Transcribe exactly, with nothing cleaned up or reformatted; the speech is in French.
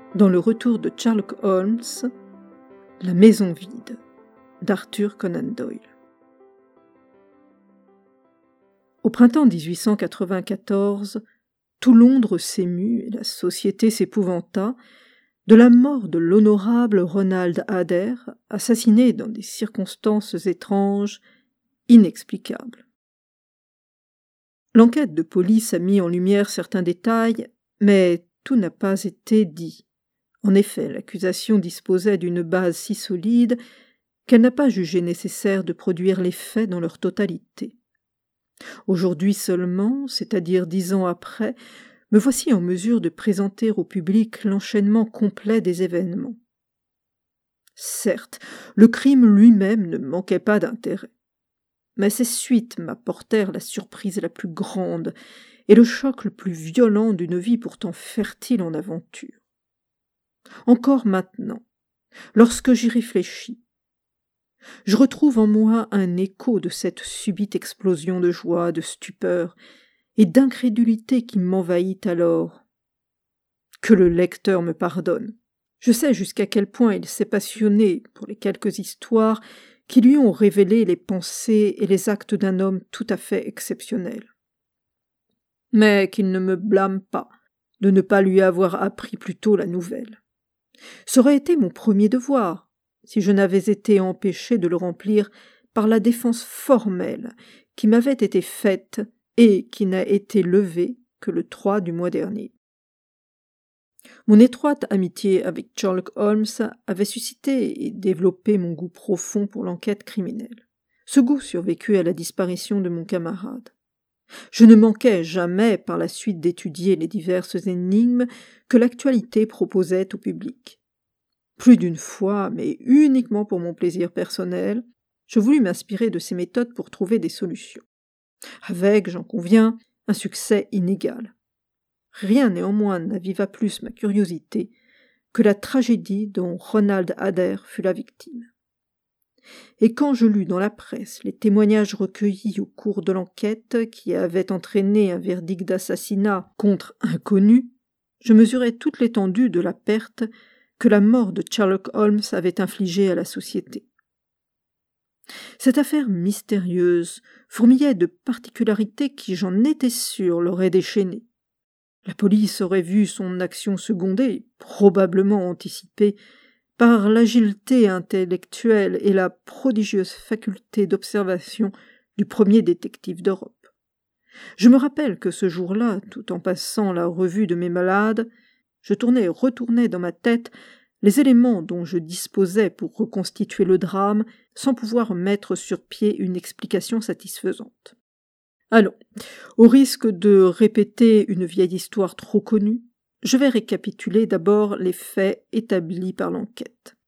dans Le Retour de Sherlock Holmes, La maison vide d'Arthur Conan Doyle. Au printemps dix-huit cent quatre-vingt-quatorze, tout Londres s'émut et la société s'épouvanta de la mort de l'honorable Ronald Adair, assassiné dans des circonstances étranges, inexplicables. L'enquête de police a mis en lumière certains détails, mais tout n'a pas été dit. En effet, l'accusation disposait d'une base si solide qu'elle n'a pas jugé nécessaire de produire les faits dans leur totalité. Aujourd'hui seulement, c'est-à-dire dix ans après, me voici en mesure de présenter au public l'enchaînement complet des événements. Certes, le crime lui-même ne manquait pas d'intérêt, mais ses suites m'apportèrent la surprise la plus grande et le choc le plus violent d'une vie pourtant fertile en aventures. Encore maintenant, lorsque j'y réfléchis, je retrouve en moi un écho de cette subite explosion de joie, de stupeur et d'incrédulité qui m'envahit alors. Que le lecteur me pardonne. Je sais jusqu'à quel point il s'est passionné pour les quelques histoires qui lui ont révélé les pensées et les actes d'un homme tout à fait exceptionnel. Mais qu'il ne me blâme pas de ne pas lui avoir appris plus tôt la nouvelle. Ce aurait été mon premier devoir, si je n'avais été empêché de le remplir par la défense formelle qui m'avait été faite et qui n'a été levée que le trois du mois dernier. Mon étroite amitié avec Sherlock Holmes avait suscité et développé mon goût profond pour l'enquête criminelle. Ce goût survécut à la disparition de mon camarade. Je ne manquai jamais par la suite d'étudier les diverses énigmes que l'actualité proposait au public. Plus d'une fois, mais uniquement pour mon plaisir personnel, je voulus m'inspirer de ces méthodes pour trouver des solutions. Avec, j'en conviens, un succès inégal. Rien néanmoins n'aviva plus ma curiosité que la tragédie dont Ronald Adair fut la victime. Et quand je lus dans la presse les témoignages recueillis au cours de l'enquête qui avait entraîné un verdict d'assassinat contre inconnu, je mesurai toute l'étendue de la perte que la mort de Sherlock Holmes avait infligée à la société. Cette affaire mystérieuse fourmillait de particularités qui, j'en étais sûr, l'auraient déchaîné. La police aurait vu son action secondée, probablement anticipée, par l'agilité intellectuelle et la prodigieuse faculté d'observation du premier détective d'Europe. Je me rappelle que ce jour-là, tout en passant la revue de mes malades, je tournais et retournais dans ma tête les éléments dont je disposais pour reconstituer le drame sans pouvoir mettre sur pied une explication satisfaisante. Allons, au risque de répéter une vieille histoire trop connue, je vais récapituler d'abord les faits établis par l'enquête.